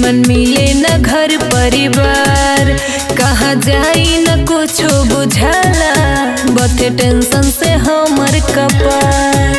निमन मिले न घर परिवार, कहाँ जाई न कुछो बुझाला, बथे टेंशन से हमर कपार।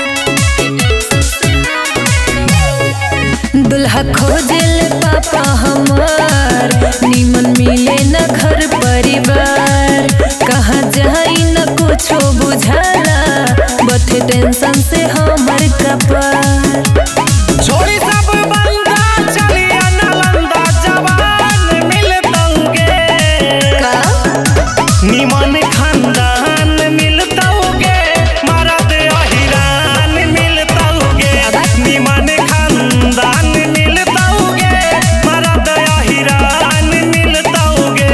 दुल्हा खोजेले पापा हमार, निमन मिले न घर परिवार, कहाँ जाई न कुछो बुझाला, बथे टेंशन से हमर कपार। छोड़ी सब बंदा चलिया नालंदा, जवान मिलतौगे का निमन खानदान मिलतौगे, मरद अहिरान मिलतौगे, निमन खानदान मिलतौगे, मरद अहिरान मिलतौगे।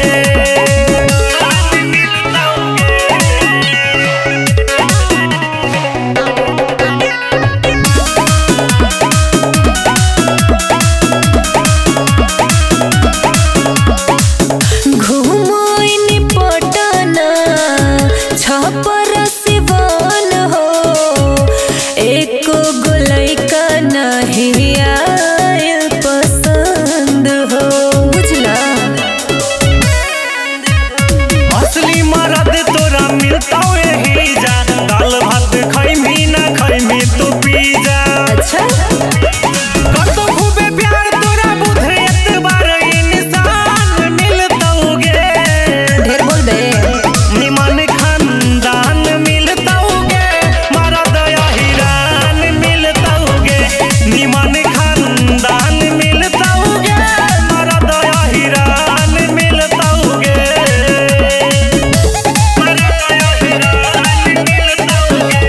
घुमोइनी पटना छपर सिवान हो, एको गोलैका नहीं आयल पसंद हो, बुझला। असली मरद तोरा मिलतौ एही जा, दाल भात खैमी ना खैमी तू पी जा। अच्छा कतो खूबे प्यार तोरा बुझे एतबार इंसान मिलतौगे, ढेर बोल दे। निमन खानदान मिलतौगे, मरद अहिरान मिलतौगे, निमन खानदान मिलतौगे, मरद अहिरान मिलतौगे, मरद अहिरान मिलतौगे।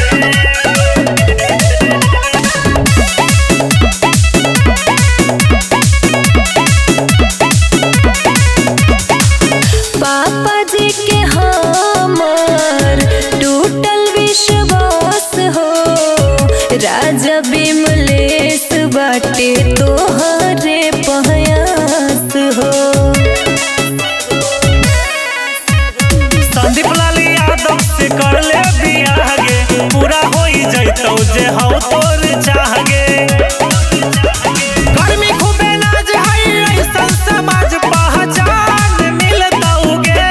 पापा जी के हमर टूटल विश्वास हो, राजा विमलेश बाटे तोहरे पहयास हो। संदीप लाल यादव से कर ले बियाह गे, पूरा होई जैतौ जे हौ तोर चाहगे। गर्मी खूबे नाज हई ऐसन समाज पहचान मिलतौगे,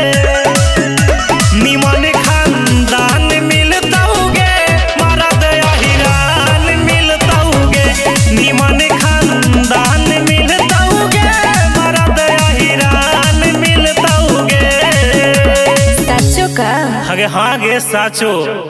निमन खानदान मिलतौगे, मरद अहिरान मिलतौगे, निमन खानदान मिलतौगे, मरद अहिरान मिलतौगे। साचो का हगे हाँ गे साचो।